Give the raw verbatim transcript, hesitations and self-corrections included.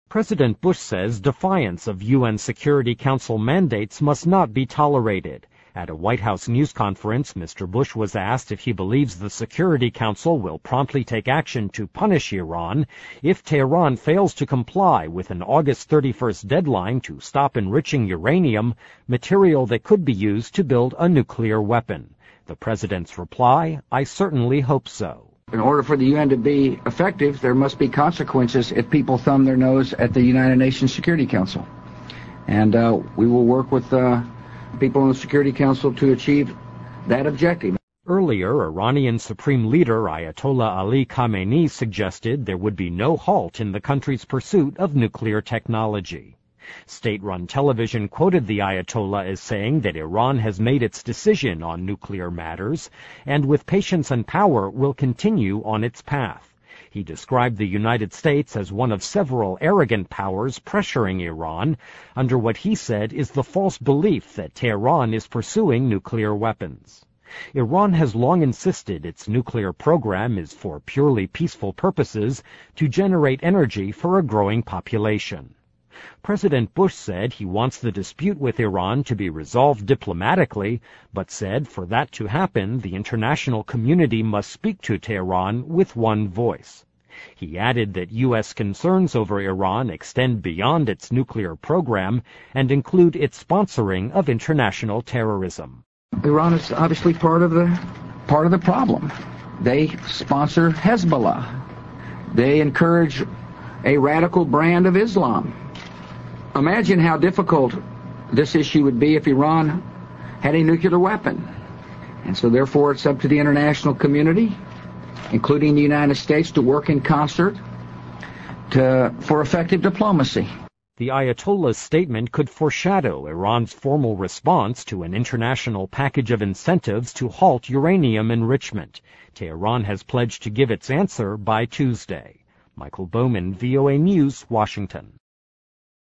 President Bush says defiance of U N Security Council mandates must not be tolerated. At a White House news conference, Mister Bush was asked if he believes the Security Council will promptly take action to punish Iran if Tehran fails to comply with an August thirty-first deadline to stop enriching uranium, material that could be used to build a nuclear weapon. The president's reply, "I certainly hope so." In order for the U N to be effective, there must be consequences if people thumb their nose at the United Nations Security Council. And uh, we will work with uh, people in the Security Council to achieve that objective. Earlier, Iranian Supreme Leader Ayatollah Ali Khamenei suggested there would be no halt in the country's pursuit of nuclear technology. State-run television quoted the Ayatollah as saying that Iran has made its decision on nuclear matters and with patience and power will continue on its path. He described the United States as one of several arrogant powers pressuring Iran under what he said is the false belief that Tehran is pursuing nuclear weapons. Iran has long insisted its nuclear program is for purely peaceful purposes to generate energy for a growing population. President Bush said he wants the dispute with Iran to be resolved diplomatically, but said for that to happen, the international community must speak to Tehran with one voice. He added that U S concerns over Iran extend beyond its nuclear program and include its sponsoring of international terrorism. Iran is obviously part of the part of the problem. They sponsor Hezbollah. They encourage a radical brand of Islam. Imagine how difficult this issue would be if Iran had a nuclear weapon. And so therefore it's up to the international community, including the United States, to work in concert to, for effective diplomacy. The Ayatollah's statement could foreshadow Iran's formal response to an international package of incentives to halt uranium enrichment. Tehran has pledged to give its answer by Tuesday. Michael Bowman, V O A News, Washington.